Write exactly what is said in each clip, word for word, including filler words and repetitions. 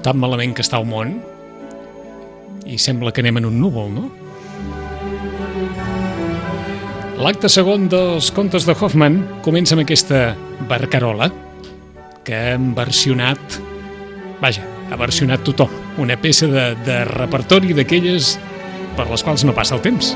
tan malament que està el món, i sembla que anem en un núvol, no? L'acte segon dels contes de Hoffmann comença amb aquesta barcarola que han versionat, vaja, ha versionat tothom, una peça de, de repertori d'aquelles per les quals no passa el temps.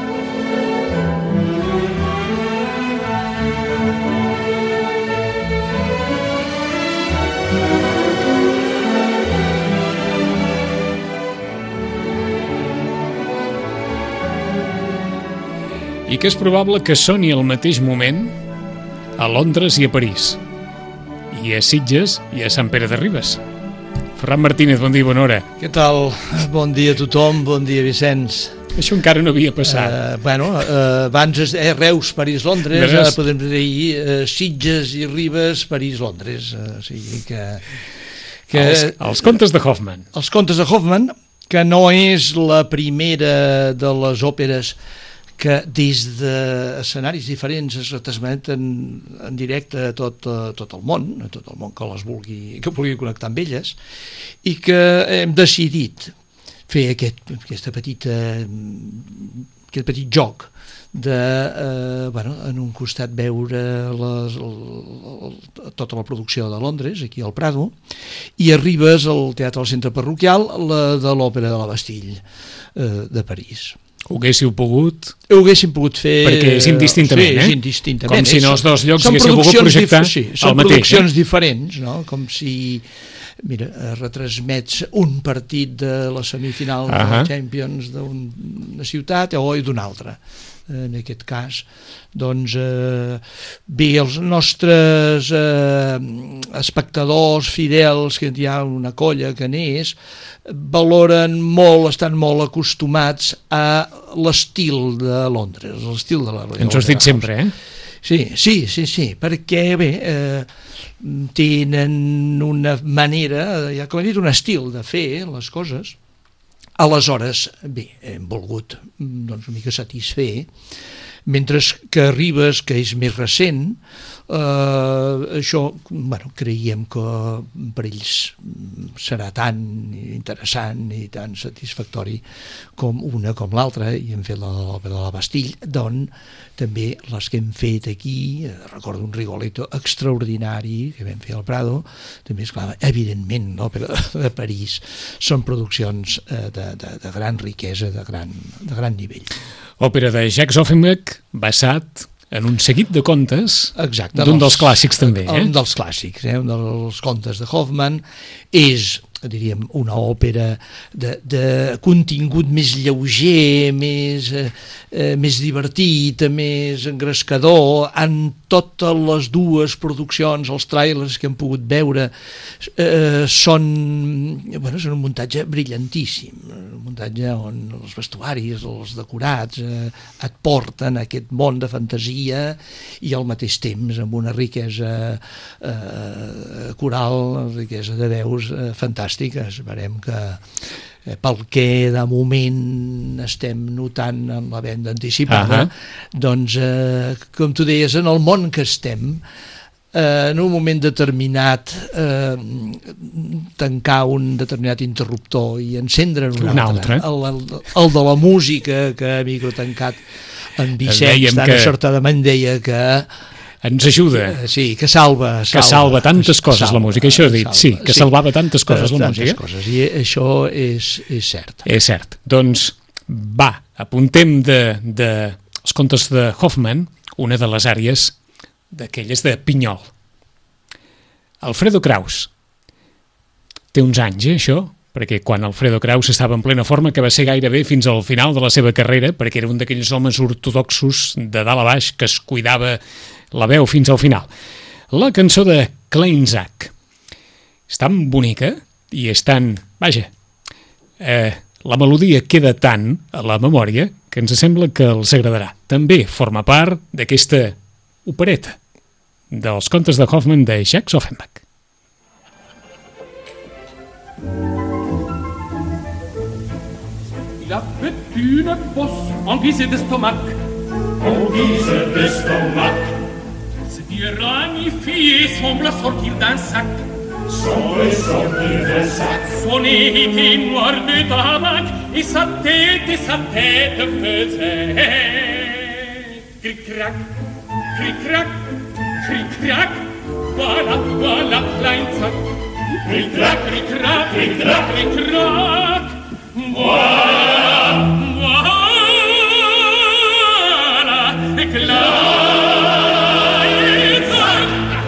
I que és probable que soni al mateix moment a Londres i a París, i a Sitges i a Sant Pere de Ribes. Ferran Martínez, bon dia i bona hora. Què tal? Bon dia a tothom, bon dia Vicenç. Això encara no havia passat. Uh, bueno, uh, abans eh, Reus, París, Londres, ara podem dir uh, Sitges i Ribes, París, Londres. Uh, o sigui que... que els, els contes de Hoffmann. Els contes de Hoffmann, que no és la primera de les òperes que des d'escenaris diferents es retransmeten en directe a tot, a tot el món, a tot el món que les vulgui, que vulgui connectar amb elles, i que hem decidit fer aquest, aquesta petita, aquest petit joc de, eh, bueno, en un costat veure les, el, tota la producció de Londres, aquí al Prado, i a Ribes, al Teatre del Centre Parroquial, la de l'Òpera de la Bastille, eh, de París. Ho haguéssiu pogut... Ho haguéssim pogut fer... Perquè és indistintament, sí, eh? és indistintament. Com si en els dos llocs són haguéssiu pogut projectar dif- sí, el són mateix. produccions eh? diferents, no? Com si, mira, retransmets un partit de la semifinal uh-huh. de Champions d'una ciutat o d'una altra. En aquest cas, doncs, eh, bé, els nostres eh, espectadors fidels, que hi ha una colla que n'és, valoren molt, estan molt acostumats a l'estil de Londres, l'estil de la Royal Opera House. Ens ho has dit sempre, eh? Sí, sí, sí, sí, perquè, bé, eh, tenen una manera, ja com he dit, un estil de fer les coses. Aleshores, bé, hem volgut doncs, una mica satisfer, mentre que Ribes, que és més recent, eh, això, bueno, creiem que per ells serà tan interessant i tan satisfactori com una com l'altra, i hem fet l'Òpera de la Bastille, d'on també les que hem fet aquí, recordo un Rigoletto extraordinari que vam fer al Prado, també, esclar, evidentment l'Òpera de París són produccions de, de, de gran riquesa, de gran, de gran nivell. Òpera de Jacques Offenbach, basat en un seguit de contes. Exacte, d'un dels clàssics també. Eh? Un dels clàssics, eh? Un dels contes de Hoffmann. És, diríem, una òpera de, de contingut més lleuger, més, eh, més divertit, més engrescador. En totes les dues produccions, els tràilers que hem pogut veure, eh, són, bueno, són un muntatge brillantíssim, un muntatge on els vestuaris, els decorats eh, et porten a aquest món de fantasia i al mateix temps amb una riquesa eh, coral, riquesa de veus eh, fantàstiques. Esperem que eh, pel que de moment estem notant en la venda anticipada, uh-huh. doncs, eh, com tu deies, en el món que estem, eh, en un moment determinat eh, tancar un determinat interruptor i encendre un, un altre, altre. El, el, el de la música, que a micro tancat en Vicenç tan que... acertadament deia que ens ajuda. Sí, que salva. salva que salva tantes coses salva, la música, això he dit, salva, sí, que sí, salvava tantes coses la tantes música. Coses, i això és, és cert. És cert. Doncs va, apuntem de, de els contes de Hoffmann, una de les àrees d'aquelles de Pinyol. Alfredo Kraus. Té uns anys, eh, això? Perquè quan Alfredo Kraus estava en plena forma, que va ser gairebé fins al final de la seva carrera, perquè era un d'aquells homes ortodoxos de dalt a baix que es cuidava la veu fins al final. La cançó de Kleinsack és tan bonica i és tan... Vaja, eh, la melodia queda tant a la memòria que ens sembla que els agradarà. També forma part d'aquesta opereta dels contes de Hoffmann de Jacques Offenbach. Il avait une bosse en guise d'estomac. En guise d'estomac. Cette ragnifiée semble sortir d'un sac. sont les sorties de sac. Son évité noir de tabac et sa tête et sa tête faisaient cric-crac, cric-crac, cric-crac. Voilà, voilà, klein Zack. Cric-crac, cric-crac, cric-crac, cric-crac. Voilà, voilà, klein Zack.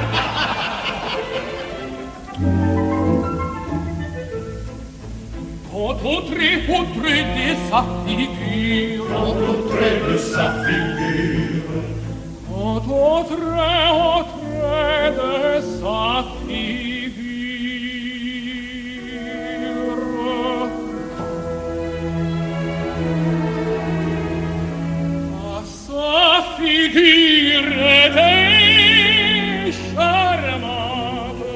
Quand au trait, au trait de sa figure, quand au trait de sa figure, quand au trait, au trait de sa figure, à sa figure était charmante.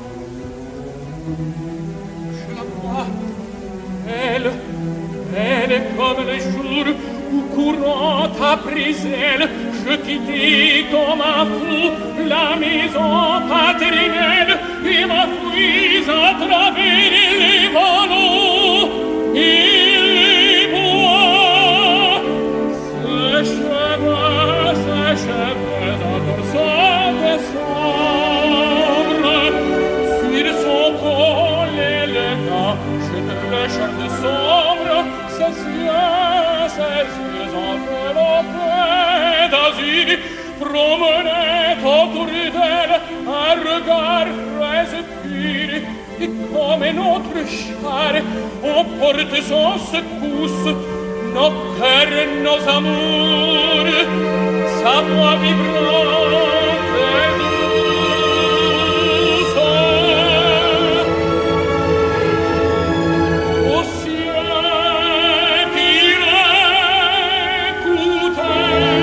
Je la vois, elle, elle est comme le jour où courant après elle, je quittais comme un fou la maison paternelle et m'enfuis à travers les vallons et les bois. Ses cheveux, ses cheveux encore sont des sombres sur son col élégant, je te le chante sombre, ses yeux, ses yeux enveloppés d'azur promenaient autour d'elle un regard frais et pur, et comme notre char on porte sans secousse nos cœurs et nos amours, sa voix vibrante et douce au ciel qu'il écoutait.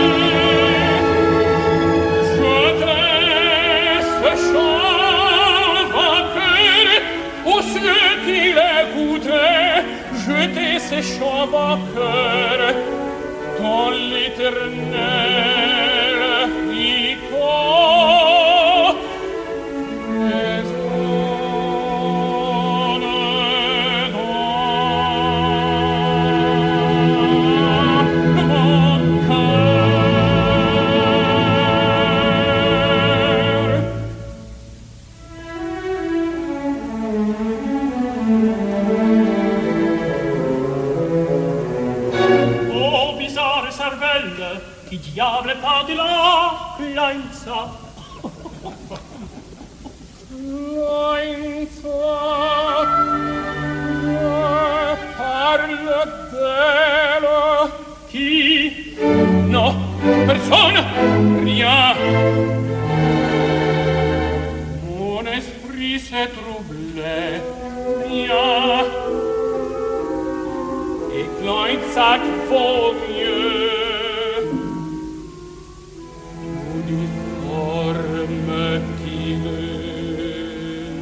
Je t'ai ce chant vainqueur au ciel qu'il écoutait. Je t'ai ce chant vainqueur dans l'éternel écho des zones dans mon cœur. Oh, bizarre cervelle, qui diable pas de là, klein Zack. Klein Zack, me parle d'elle, qui? Non, personne, rien. Mon esprit s'est troublé, rien. Et klein Zack vaut mieux. Uniforme qu'il est.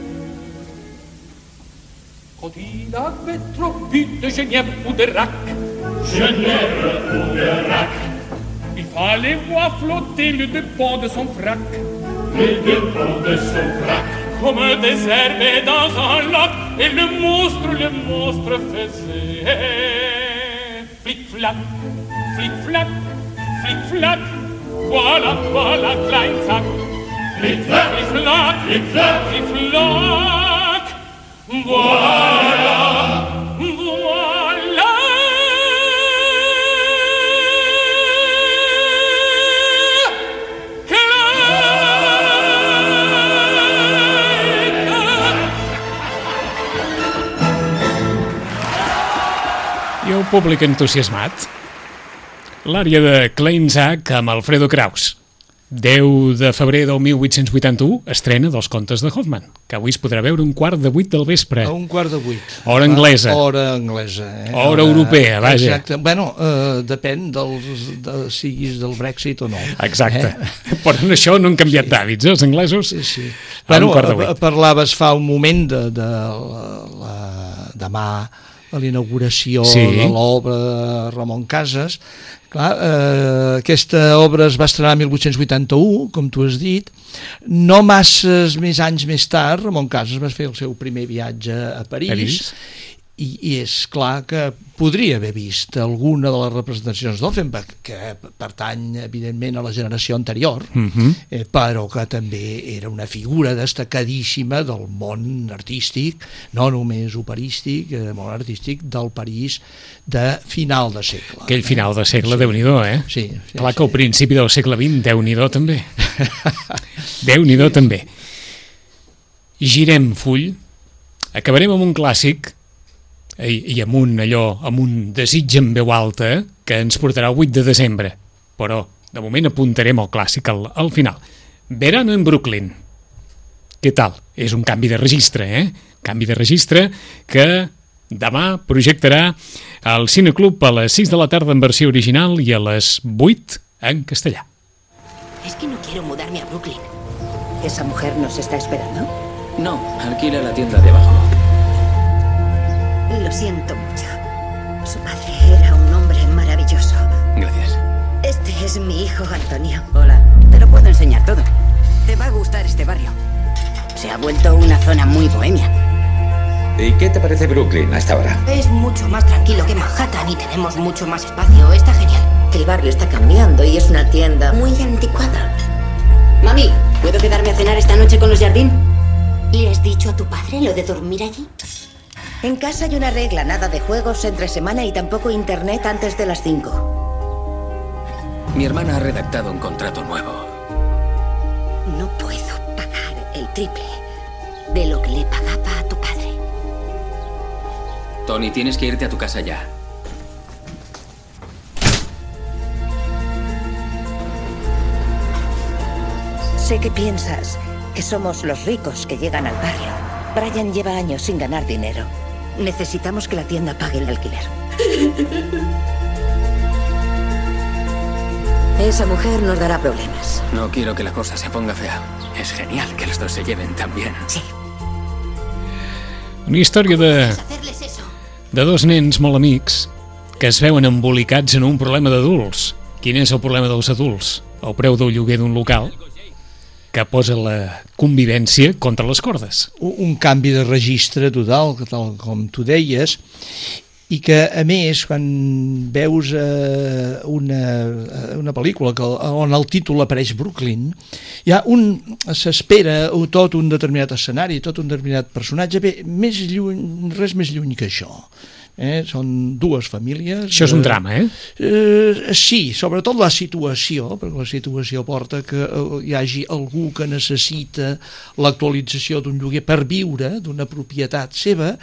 Quand il avait trop bu de Genièvre ou de Rack, Genièvre ou de Rack, il fallait voir flotter le deux ponts de son frac. Les deux ponts de son frac, comme des herbes dans un lac, et le monstre, le monstre faisait flic-flac, flic-flac, flic-flac. Voilà, voilà, klein Zack. Flic-flac, flic-flac, flic-flac, flic-flac. Voilà, voilà. I el públic entusiasmat. L'àrea de Klein Zack amb Alfredo Kraus. deu de febrer del mil vuit-cents vuitanta-u, estrena dels contes de Hoffmann, que avui es podrà veure un quart de vuit del vespre. A un quart de vuit. Hora anglesa. Hora anglesa. Eh? Hora, Hora europea, vaja. Exacte. Bueno, eh, depèn dels, de, siguis del Brexit o no. Exacte. Eh? Però en això no han canviat sí. d'hàbits, eh, els anglesos. Sí, sí. A Bueno, un quart de vuit. parlaves fa un moment de, de la, la, demà a l'inauguració sí. de l'obra de Ramon Casas. Clar, eh, aquesta obra es va estrenar el mil vuit-cents vuitanta-u, com tu has dit. No masses més anys més tard, Ramon Casas va fer el seu primer viatge a París, París. I, i és clar que podria haver vist alguna de les representacions d'Offenbach, que pertany evidentment a la generació anterior, uh-huh. eh, però que també era una figura destacadíssima del món artístic, no només operístic, eh, món artístic del París de final de segle. Aquell final de segle, sí. Déu-n'hi-do, eh? Sí, sí, clar sí. que al principi del segle vint, Déu-n'hi-do també. Déu-n'hi-do sí. també. Girem full, acabarem amb un clàssic, i amb un, allò, amb un desig en veu alta que ens portarà el vuit de desembre, però de moment apuntarem el clàssic al, al final. Verano en Brooklyn. Què tal? És un canvi de registre, eh? Canvi de registre que demà projectarà al Cineclub a les sis de la tarda en versió original i a les vuit en castellà. Es que no quiero mudarme a Brooklyn. ¿Esa mujer nos está esperando? No, alquila la tienda de abajo. Lo siento mucho. Su padre era un hombre maravilloso. Gracias. Este es mi hijo Antonio. Hola, te lo puedo enseñar todo. Te va a gustar este barrio. Se ha vuelto una zona muy bohemia. ¿Y qué te parece Brooklyn a esta hora? Es mucho más tranquilo que Manhattan y tenemos mucho más espacio. Está genial. El barrio está cambiando y es una tienda muy anticuada. Mami, ¿puedo quedarme a cenar esta noche con los Jardín? ¿Le has dicho a tu padre lo de dormir allí? En casa hay una regla, nada de juegos entre semana y tampoco internet antes de las cinco. Mi hermana ha redactado un contrato nuevo. No puedo pagar el triple de lo que le pagaba a tu padre. Tony, tienes que irte a tu casa ya. Sé que piensas que somos los ricos que llegan al barrio. Brian lleva años sin ganar dinero. Necesitamos que la tienda pague el alquiler. Esa mujer nos dará problemas. No quiero que la cosa se ponga fea. Es genial que los dos se lleven tan bien. Sí. Una història de, de dos nens molt amics que es veuen embolicats en un problema d'adults. Quin és el problema dels adults? El preu del lloguer d'un local que posa la convivència contra les cordes. Un canvi de registre total, tal com tu deies, i que, a més, quan veus eh, una, una pel·lícula que, on el títol apareix Brooklyn, ja un s'espera tot un determinat escenari, tot un determinat personatge, bé, més lluny, res més lluny que això. Eh? Són dues famílies. Això és un drama, eh? eh? Sí, sobretot la situació, perquè la situació porta que hi hagi algú que necessita l'actualització d'un lloguer per viure, d'una propietat seva,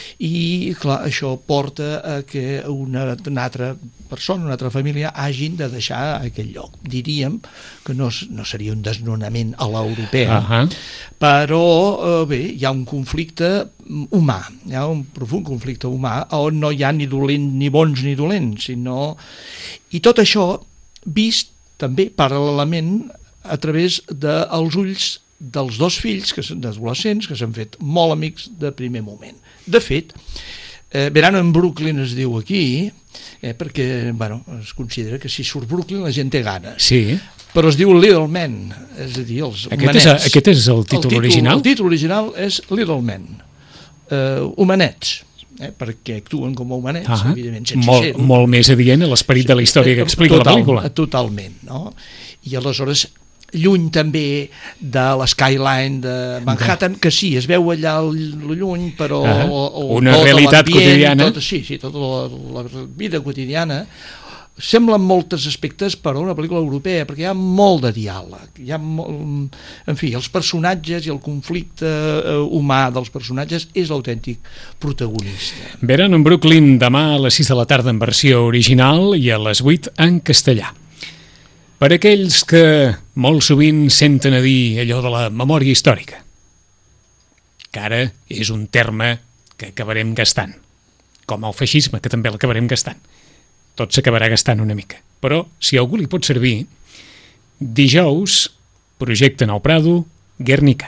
i clar, això porta a que una, una altra persona, una altra família hagin de deixar aquell lloc. Diríem que no, no seria un desnonament a l'europea, uh-huh. però eh, bé, hi ha un conflicte humà, hi ha un profund conflicte humà on no hi ha ni dolents ni bons ni dolents, sinó... I tot això vist també paral·lelament a través dels ulls dels dos fills, que són adolescents, que s'han fet molt amics de primer moment. De fet, eh, Verano en Brooklyn es diu aquí, eh, perquè bueno, es considera que si surt Brooklyn la gent té ganes. Sí. Però es diu Little Men, és a dir, els aquest homenets. És, aquest és el títol, el títol original? El títol original és Little Men, eh, homenets. Eh, perquè actuen com a homenets, uh-huh. evidentment, sense molt, ser-ho. Molt més adient a l'esperit sí, de la història que explica total, la pel·lícula. Totalment, no? I aleshores, lluny també de l'skyline de Manhattan, que sí, es veu allà lluny, però... Uh-huh. el, una realitat quotidiana. Tot, sí, sí, tota la, la vida quotidiana semblen molts aspectes per a una pel·lícula europea, perquè hi ha molt de diàleg, hi ha molt, en fi, els personatges i el conflicte humà dels personatges és l'autèntic protagonista. Verano en Brooklyn demà a les sis de la tarda en versió original i a les vuit en castellà. Per aquells que molt sovint senten a dir allò de la memòria històrica, que ara és un terme que acabarem gastant, com el feixisme, que també l'acabarem gastant. Tot s'acabarà gastant una mica. Però, si a algú li pot servir, dijous projecten al Prado Guernica.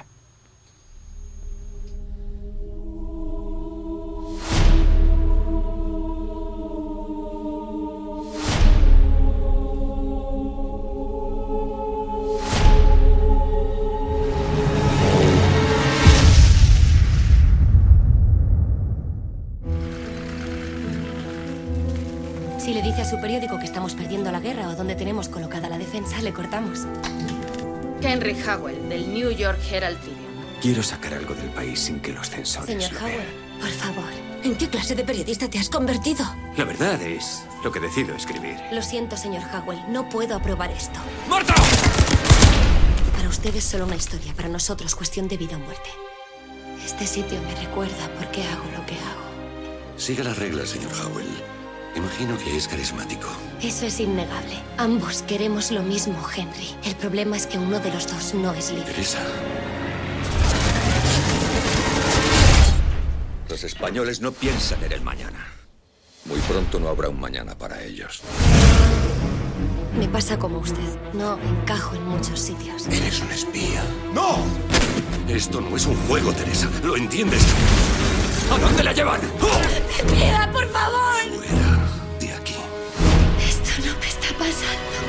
dijo que estamos perdiendo la guerra o dónde tenemos colocada la defensa, le cortamos. Henry Howell, del New York Herald Tribune. Quiero sacar algo del país sin que los censores Señor lo Howell, vean. por favor, ¿en qué clase de periodista te has convertido? La verdad es lo que decido escribir. Lo siento, señor Howell, no puedo aprobar esto. ¡Muerto! Para usted es solo una historia, para nosotros cuestión de vida o muerte. Este sitio me recuerda por qué hago lo que hago. Siga las reglas, señor Howell. Imagino que es carismático. Eso es innegable. Ambos queremos lo mismo, Henry. El problema es que uno de los dos no es libre. Teresa. Los españoles no piensan en el mañana. Muy pronto no habrá un mañana para ellos. Me pasa como usted. No encajo en muchos sitios. Eres un espía. ¡No! Esto no es un juego, Teresa. ¿Lo entiendes? ¿A dónde la llevan? ¡Oh! ¡Te pido, por favor! Fuera de aquí. Esto no me está pasando.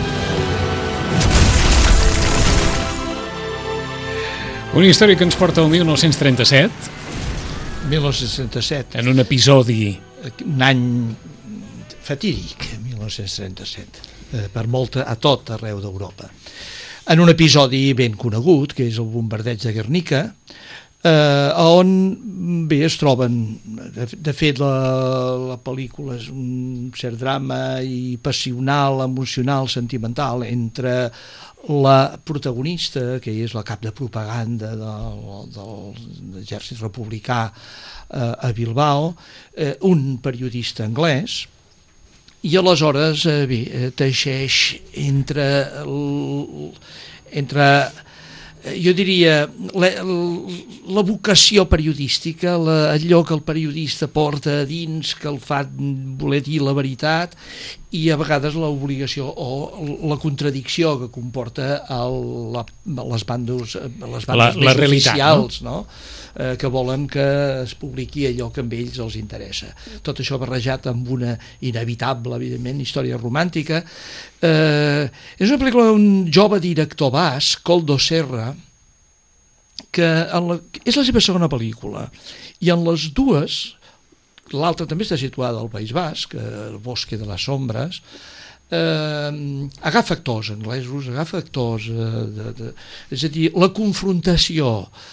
Una història que ens porta al mil nou-cents trenta-set. mil nou-cents trenta-set. En un episodi... Un any fatídic, mil nou-cents trenta-set, eh, per molta, a tot arreu d'Europa. En un episodi ben conegut, que és el bombardeig de Guernica, eh, on bé es troben, de, de fet la, la pel·lícula és un cert drama i passional, emocional, sentimental entre la protagonista, que és la cap de propaganda del, del, de l'exèrcit republicà eh, a Bilbao, eh, un periodista anglès, i aleshores eh, bé, teixeix entre, el, entre jo diria la, la vocació periodística, la, allò que el periodista porta a dins, que el fa voler dir la veritat, i a vegades l'obligació o la contradicció que comporta el, la, les bandes, les bandes la, la més realitat, oficials, no? no? Eh, que volen que es publiqui allò que a ells els interessa. Tot això barrejat amb una inevitable, evidentment, història romàntica. Eh, és una pel·lícula d'un jove director basc, Koldo Serra, que en la, és la seva segona pel·lícula, i en les dues, l'altra també està situada al País Basc, el Bosque de les Sombres, eh, agafa actors anglesos, agafa actors eh, de, de, és a dir, la confrontació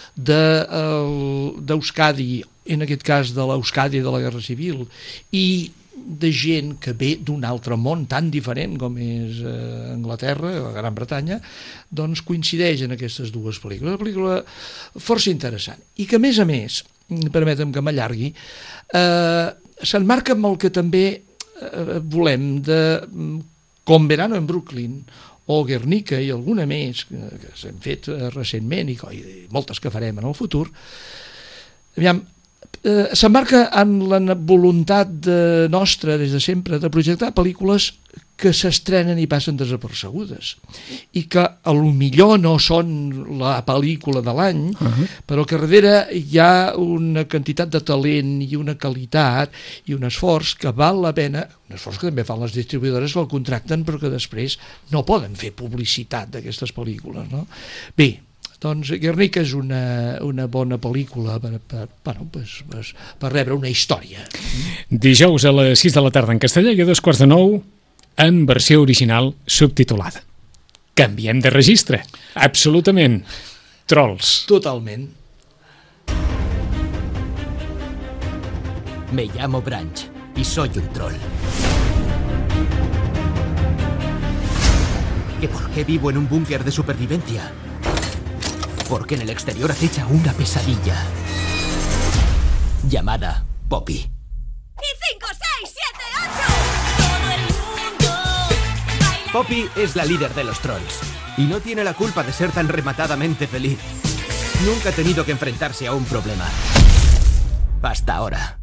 d'Euskadi, en aquest cas de l'Euskadi de la Guerra Civil, i de gent que ve d'un altre món tan diferent com és eh, Anglaterra, la Gran Bretanya, doncs coincideix en aquestes dues pel·lícules. Una pel·lícula força interessant i que, a més a més, permetem que m'allargui, eh, s'emmarca amb el que també eh, volem de Com Verano en Brooklyn o Guernica i alguna més que, que s'han fet eh, recentment i, i moltes que farem en el futur. Aviam, eh, s'emmarca en la voluntat de, nostra des de sempre de projectar pel·lícules que s'estrenen i passen desapercebudes i que a lo millor no són la pel·lícula de l'any, uh-huh. però que darrere hi ha una quantitat de talent i una qualitat i un esforç que val la pena, un esforç que també fan les distribuïdores que el contracten però que després no poden fer publicitat d'aquestes pel·lícules, no? Bé, doncs Guernica és una, una bona pel·lícula per, per, bueno, pues, pues, per rebre una història. Dijous a les sis de la tarda en castellà i a dos quarts de nou en versió original subtitulada. Canviem de registre. Absolutament. Trolls. Totalment. Me llamo Branch y soy un troll. ¿Que por qué vivo en un búnker de supervivencia? Porque en el exterior acecha una pesadilla llamada Poppy. ¡Y cinco, seis, siete, ocho! Poppy es la líder de los trolls y no tiene la culpa de ser tan rematadamente feliz. Nunca ha tenido que enfrentarse a un problema. Hasta ahora.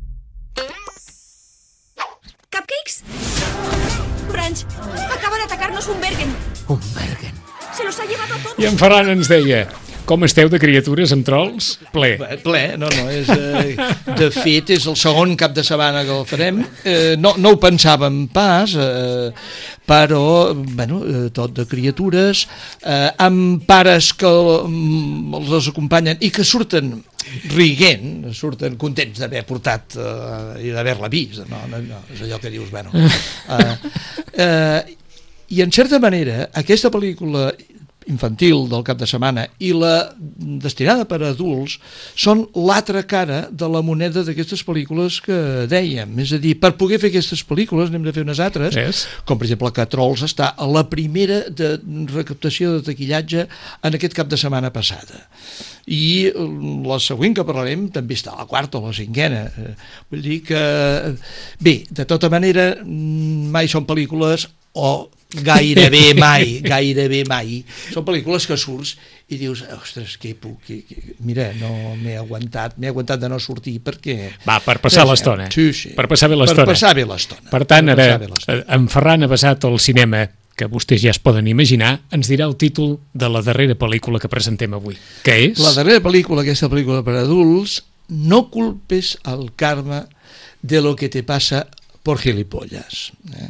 ¿Cupcakes? Branch, acaba de atacarnos un Bergen. Un Bergen. Se los ha llevado a todos. I en Ferran ens deia: com esteu de criatures amb trolls? Ple. Ple, no, no, és, eh, de fet és el segon cap de setmana que el farem, eh, no, no ho pensàvem pas, eh, però, bueno, eh, tot de criatures, eh, amb pares que mm, els acompanyen i que surten riguent, surten contents d'haver portat uh, i d'haver-la vist, no, no, no, és allò que dius, bueno. Uh, uh, I en certa manera, aquesta pel·lícula infantil del cap de setmana i la destinada per a adults són l'altra cara de la moneda d'aquestes pel·lícules que dèiem, és a dir, per poder fer aquestes pel·lícules n'hem de fer unes altres, yes. com per exemple que Trolls està a la primera de recaptació de taquillatge en aquest cap de setmana passada, i la següent que parlarem també està a la quarta o la cinquena, vull dir que bé, de tota manera mai són pel·lícules o gairebé mai, gairebé mai són pel·lícules que surts i dius, ostres, que puc que, que... mira, no m'he aguantat m'he aguantat de no sortir perquè va, per passar no, l'estona sí, sí. per passar bé l'estona per passar bé l'estona per tant, per ara, en Ferran ha passat al cinema que vostès ja es poden imaginar, ens dirà el títol de la darrera pel·lícula que presentem avui, que és? La darrera pel·lícula, aquesta pel·lícula per adults, No culpes al karma de lo que te pasa por gilipollas, eh?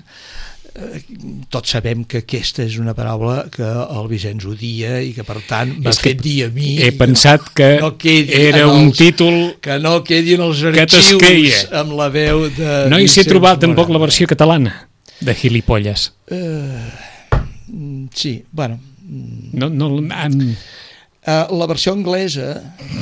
Tots sabem que aquesta és una paraula que el Vicenç odia i que per tant m'ha fet dir a mi he pensat que no era un els, títol que no quedi en els arxius amb la veu de no hi s'he trobat tampoc la versió catalana de gilipolles uh, sí, bueno no, no, en... uh, la versió anglesa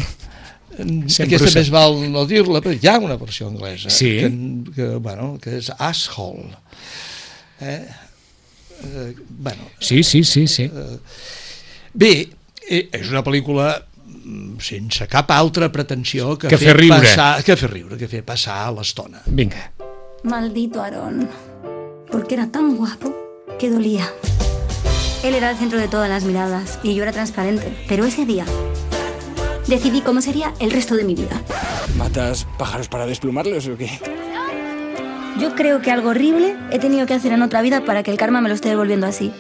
sempre aquesta més val no dir-la però hi ha una versió anglesa sí. que, que, bueno, que és asshole. Eh? Eh, bueno, sí, sí, sí, sí. Eh, bé, eh, és una pel·lícula sense cap altra pretensió que, que fer, fer riure. Passar, que fer riure, que fer passar l'estona. Vinga. Maldito Aarón, porque era tan guapo que dolía. Él era el centro de todas las miradas y yo era transparente, pero ese día decidí cómo sería el resto de mi vida. ¿Matas pájaros para desplumarlos o qué? Yo creo que algo horrible he tenido que hacer en otra vida para que el karma me lo esté devolviendo así.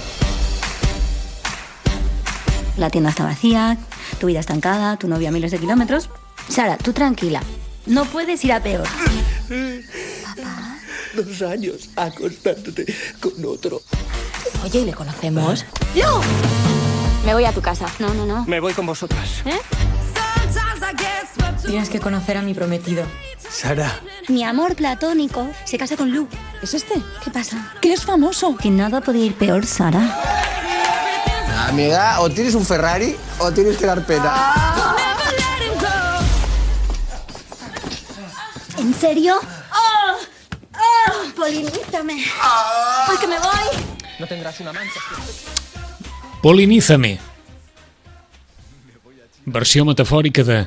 La tienda está vacía, tu vida estancada, tu novia a miles de kilómetros. Sara, tú tranquila, no puedes ir a peor. Papá. Dos años acostándote con otro. Oye, ¿y le conocemos? ¡No! Me voy a tu casa. No, no, no. Me voy con vosotras. ¿Eh? Tienes que conocer a mi prometido. Sara. Mi amor platónico se casa con Lu. ¿Es este? ¿Qué pasa? Que es famoso. Que nada podía ir peor, Sara. Amiga, o tienes un Ferrari o tienes que dar pena. ¿En serio? ¡Oh! ¡Oh! Polinízame. ¡Ay, que me voy! No tendrás una mancha. Polinízame. Versió metafòrica de...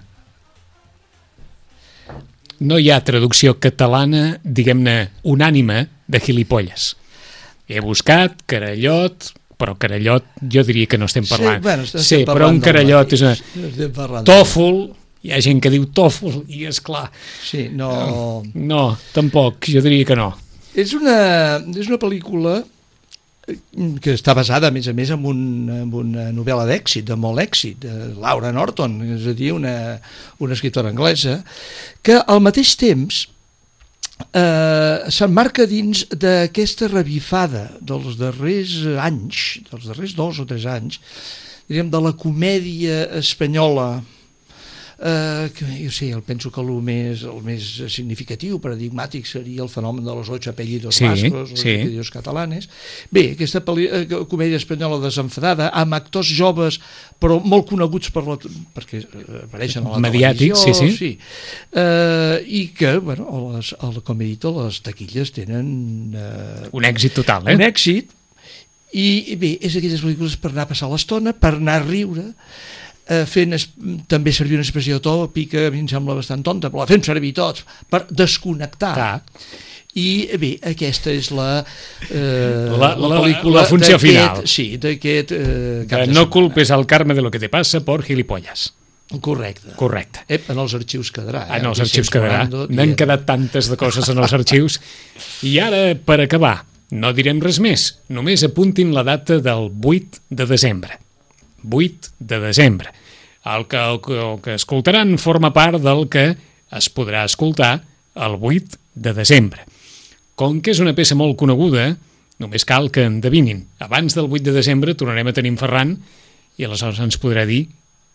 No hi ha traducció catalana, diguem-ne, unànime de gilipolles. He buscat carallot, però carallot jo diria que no estem parlant. Sí, bueno, estem sí parlant però un carallot és una... Tòfol, hi ha gent que diu tòfol, i és clar. Sí, no... No, tampoc, jo diria que no. És una, és una pel·lícula que està basada, a més a més, en, un, en una novel·la d'èxit, de molt èxit, de Laura Norton, és a dir, una, una escriptora anglesa, que al mateix temps eh, s'emmarca dins d'aquesta revifada dels darrers anys, dels darrers dos o tres anys, diríem, de la comèdia espanyola, Uh, que, jo sé, el penso que el més, el més significatiu, paradigmàtic seria el fenomen de los ocho apellidos sí, vascos, los sí. apellidos catalanes. Bé, aquesta peli, uh, comèdia espanyola desenfadada, amb actors joves però molt coneguts per la, perquè apareixen a la mediàtic, televisió, sí, sí. sí. Uh, i que, bueno, les, el, com he dit, les taquilles tenen uh, un èxit total, eh? Un èxit, i bé, és aquelles pel·lícules per anar a passar l'estona, per anar a riure, Uh, fent es, també servir una expressió tòpica, a mi em sembla bastant tonta, però la fem servir tots per desconnectar. Clar. I bé, aquesta és la, uh, la, la la pel·lícula la funció final. Sí, d'aquest uh, que no culpes al karma de lo que te pasa por gilipollas. Correcte. Correcte. Ep, en els arxius quedarà. Eh? En els arxius quedarà. N'han quedat tantes de coses en els arxius. I ara, per acabar, no direm res més. Només apuntin la data del vuit de desembre. vuit de desembre. El que, el, que, el que escoltaran forma part del que es podrà escoltar el vuit de desembre. Com que és una peça molt coneguda, només cal que endevinin. Abans del vuit de desembre tornarem a tenir en Ferran i aleshores ens podrà dir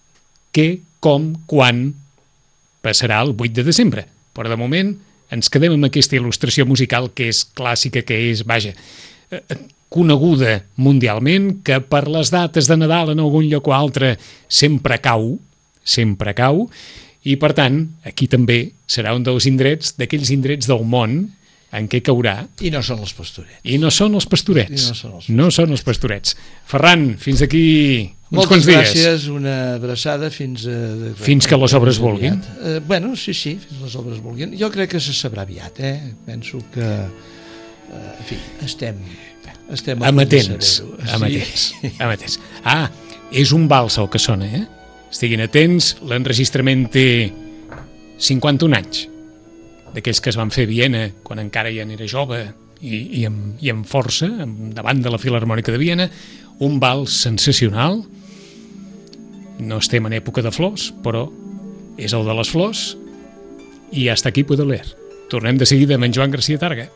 què, com, quan passarà el vuit de desembre. Però de moment ens quedem amb aquesta il·lustració musical que és clàssica, que és, vaja, coneguda mundialment, que per les dates de Nadal en algun lloc o altre sempre cau, sempre cau, i per tant, aquí també serà un dels indrets, d'aquells indrets del món en què caurà. I no són els pastorets. I no són els pastorets. I no són els pastorets. No són els pastorets. Ferran, fins d'aquí uns Moltes quants dies. gràcies, una abraçada fins a... Fins que les obres vulguin. Eh, bueno, sí, sí, fins que les obres vulguin. Jo crec que se sabrà aviat, eh? Penso que, eh, en fi, estem... estem amatents, amatents, sí. amatents. Ah, és un vals el que sona, eh? Estiguin atents, l'enregistrament té cinquanta-un anys, d'aquells que es van fer a Viena quan encara ja n'era jove i, i, amb, i amb força, amb, davant de la Filharmònica de Viena, un vals sensacional. No estem en època de flors, però és el de les flors, i hasta aquí puedo leer. Tornem de seguida amb en Joan García Targa.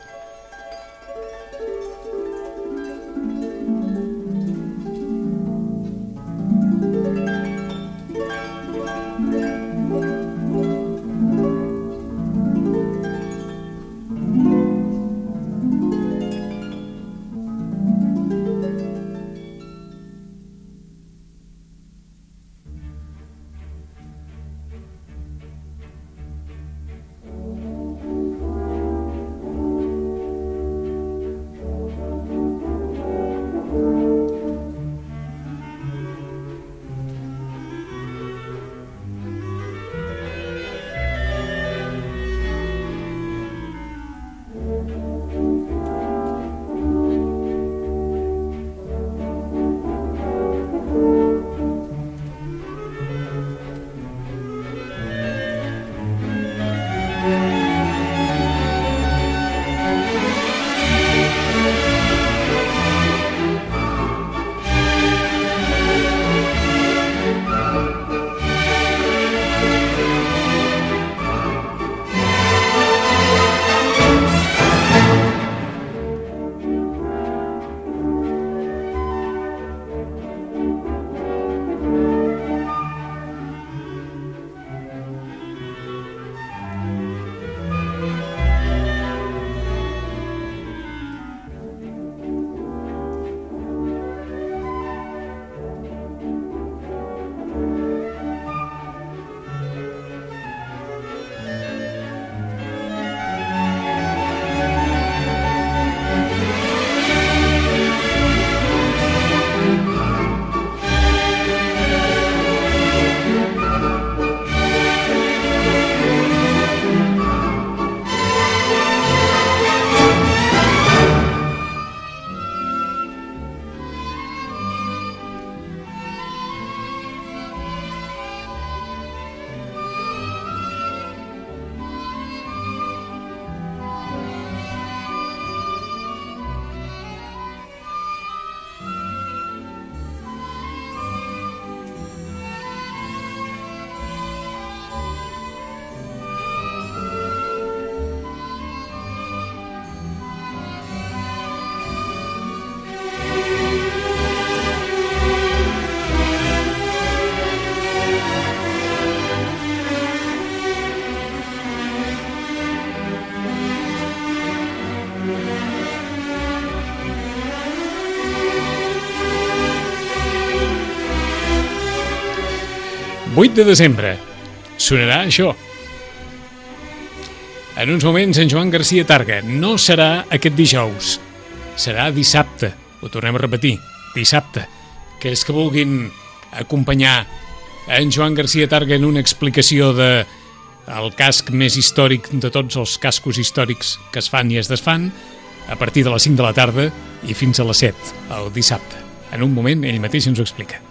vuit de desembre. Sonarà això. En uns moments, en Joan García Targa. No serà aquest dijous. Serà dissabte. Ho tornem a repetir. Dissabte. Aquells que vulguin acompanyar en Joan García Targa en una explicació de el casc més històric de tots els cascos històrics que es fan i es desfan, a partir de les cinc de la tarda i fins a les set, el dissabte. En un moment ell mateix ens ho explica.